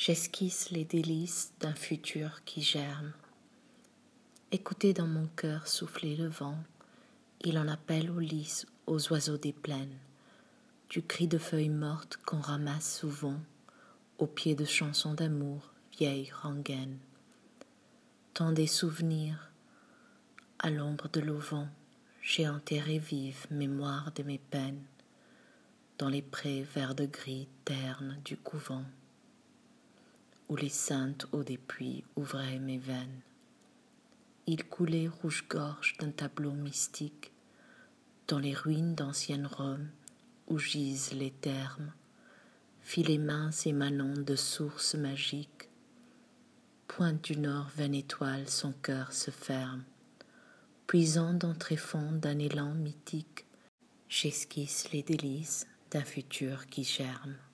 J'esquisse les délices d'un futur qui germe. Écoutez dans mon cœur souffler le vent, il en appelle aux lys, aux oiseaux des plaines, du cri de feuilles mortes qu'on ramasse souvent, au pied de chansons d'amour, vieilles rengaines. Tant des souvenirs, à l'ombre de l'auvent, j'ai enterré vive mémoire de mes peines, dans les prés verts de gris ternes du couvent, où les saintes eaux des puits ouvraient mes veines. Il coulait rouge-gorge d'un tableau mystique, dans les ruines d'ancienne Rome, où gisent les thermes, filets minces émanant de sources magiques. Pointe du nord vaine étoile, son cœur se ferme, puisant dans tréfonds d'un élan mythique, j'esquisse les délices d'un futur qui germe.